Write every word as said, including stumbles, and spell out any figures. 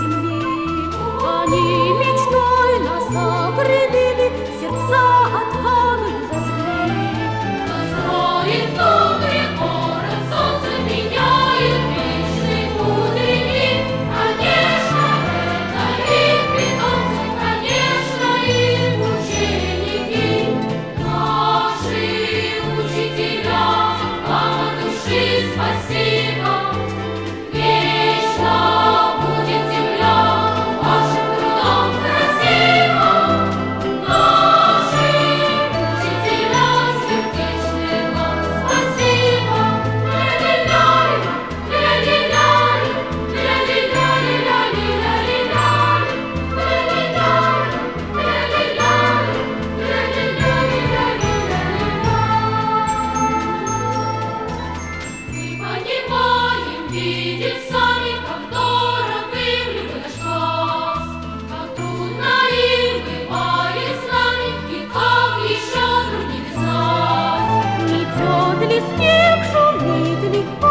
земли. Они мечтой нас окрылили, сердца отвагою зажгли. Настроит добрый город, солнце меняет вечный путь. Конечно, это их питомцы, конечно, их ученики. Наши учителя, вам от души спасибо. Вечно будет земля вашим трудом красива. Наши учителя, сердечные вам спасибо. Ля-ля-ля, ля-ля-ля, мы понимаем, видим сами, как дорог им любой наш класс, как трудно им бывает с нами, и как еще труднее без нас. Идет ли снег, шумит ли